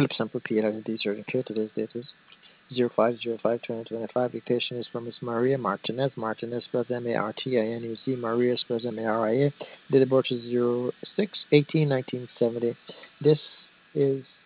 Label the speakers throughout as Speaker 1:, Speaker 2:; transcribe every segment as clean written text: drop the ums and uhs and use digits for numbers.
Speaker 1: Philip Sample PhD surgeon care. Today's date is 05/05/2025. Dictation is from Miss Maria Martinez. Martinez spells Martinez. Maria spells Maria. Date of birth is 06/18/1970. This is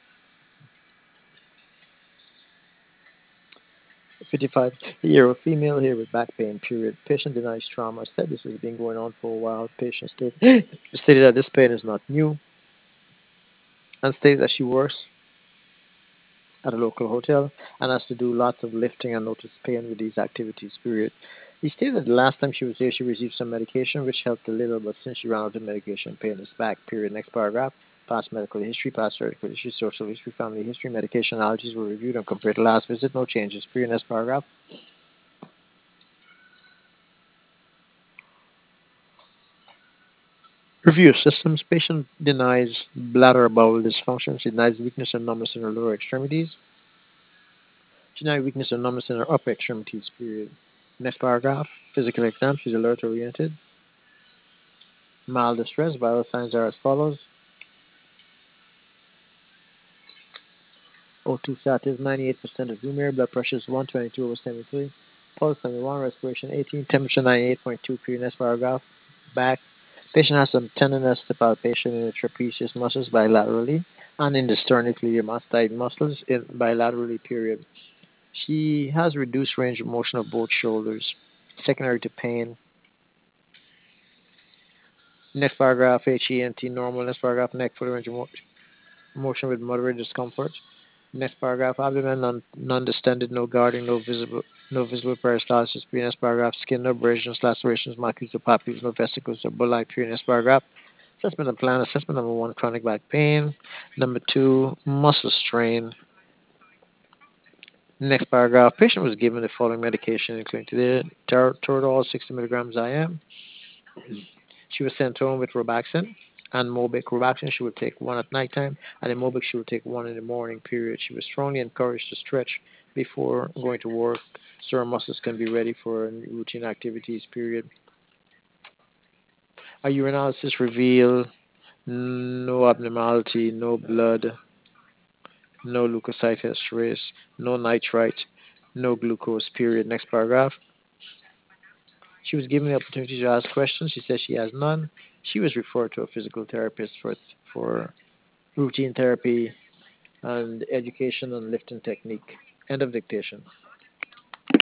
Speaker 1: 55-year-old female here with back pain, period. Patient denies trauma. Said this has been going on for a while. Patient stated that this pain is not new and stated that she works at a local hotel and has to do lots of lifting and notice pain with these activities, period. He stated that the last time she was there, she received some medication, which helped a little, but since she ran out of medication, pain is back, period. Next paragraph. Past medical history, past surgical history, social history, family history, medication allergies were reviewed and compared to last visit. No changes, period. Next paragraph. Review of systems. Patient denies bladder bowel dysfunction. She denies weakness and numbness in her lower extremities. She denies weakness and numbness in her upper extremities, period. Next paragraph. Physical exam. She's alert oriented. Mild distress. Vital signs are as follows. O2 status 98% of room air. Blood pressure is 122/73. Pulse 71. Respiration 18. Temperature 98.2, period. Next paragraph. Back. Patient has some tenderness to palpation in the trapezius muscles bilaterally and in the sternocleidomastoid muscles bilaterally, period. She has reduced range of motion of both shoulders, secondary to pain. Next paragraph, HENT normal. Next paragraph, neck full range of motion with moderate discomfort. Next paragraph, abdomen non-distended, no guarding, no visible peristalsis. Next paragraph, skin, no abrasions, lacerations, macules or papules, no vesicles or bulli. Next paragraph, assessment and plan. Assessment number 1, chronic back pain. Number 2, muscle strain. Next paragraph, patient was given the following medication, including Toradol 60 milligrams IM. She was sent home with Robaxin and Mobic. Robaxin she would take 1 at nighttime, and in Mobic she would take 1 in the morning, period. She was strongly encouraged to stretch before going to work so her muscles can be ready for routine activities, period. A urinalysis revealed no abnormality, no blood, no leukocyte race, no nitrite, no glucose, period. Next paragraph. She was given the opportunity to ask questions. She says she has none. She was referred to a physical therapist for routine therapy and education on lifting technique. End of dictation.